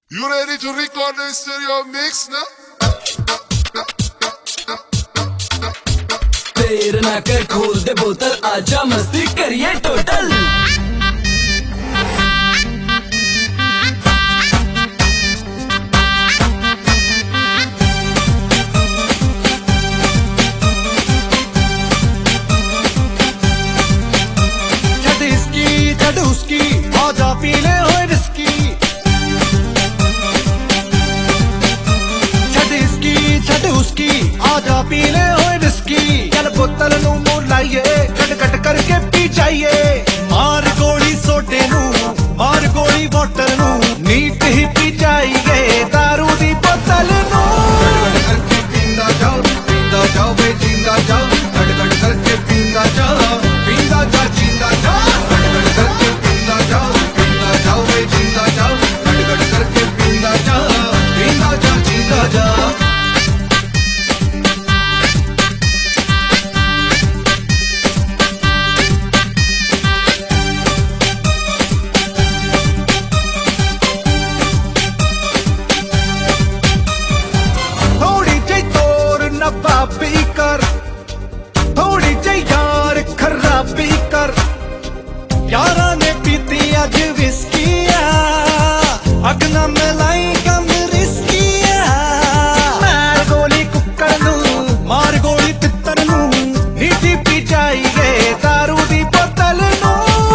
You ready to record the stereo mix now? देर ना कर खोल दे बोतल, आजा मस्ती करिए टोटल। छड़ उसकी आजा पीले होए विस्की, छड़ उसकी आजा पीले होए विस्की। चल बोतल नू मुंह लाइए, कट कट करके पी जाइए। मार गोली सोडे नू, मार गोली बोतल नू, नीट ही पी जाइए दारू दी बोतल नू। करके पींदा जाओ वे जींदा जाओ, कट कट करके पींदा जाओ, पींदा जा जींदा जाओ। थोड़ी जी यार खराबी कर, यारा ने पीती अज विस्किया, अगना मिलाई कम रिस्किया। मार गोली कुक्कर नू, मार गोली तितर नू, नीटी पी जाइए दारू दी बोतल नू।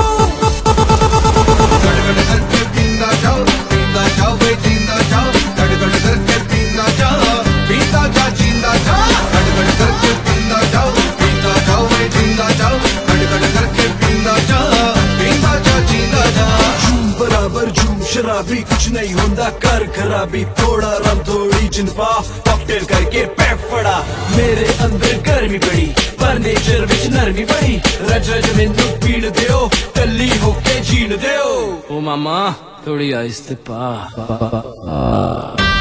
गड़गड़ करके पींदा जाओ वे जींदा जाओ, गड़गड़ करके पींदा जाओ, पींदा जा जींदा जाओ। गड़गड़ करके पींदा जाओ वे जींदा जाओ, गड़गड़ करके पींदा जाओ, पींदा जा जींदा जाओ। झूम बराबर झूम शराबी, कुछ नहीं होंदा कर खराबी। थोड़ा रम थोड़ी जिनपा, कॉकटेल करके पैक फड़ा। मेरे अंदर गर्मी बड़ी, पर नेचर विच नरमी बड़ी। रज रज मैनू पीण दियो, कली होके जीण दियो। ओ मामा थोड़ी आहिस्ते पा।